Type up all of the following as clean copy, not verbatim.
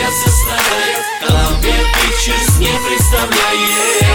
сердце страдает. Columbia Pictures не представляет.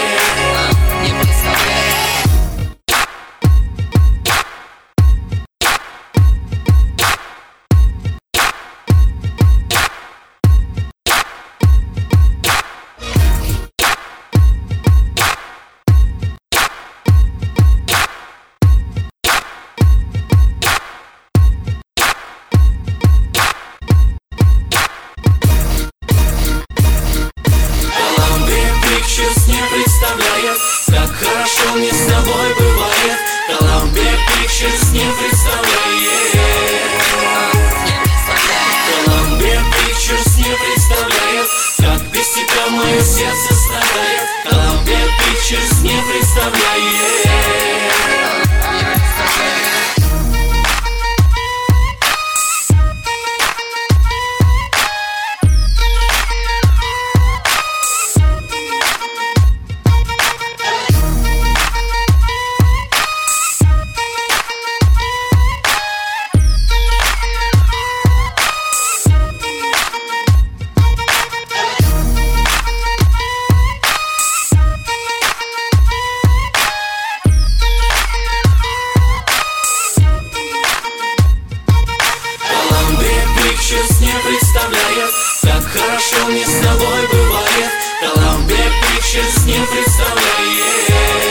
Не представляет, как хорошо мне с тобой бывает. Columbia Pictures не представляет. Columbia Pictures не представляет, как без тебя мое сердце страдает. Columbia Pictures не представляет. Pictures не представляет, как хорошо мне с тобой бывает. Columbia Pictures не представляет.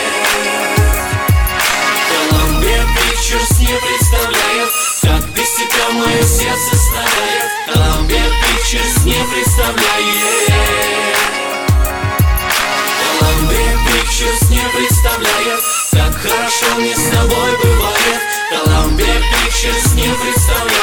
Columbia Pictures не представляет, как без тебя мое сердце страдает. Columbia Pictures не представляет. Columbia Pictures не представляет, как хорошо мне с тобой бывает. Columbia Pictures не представляет.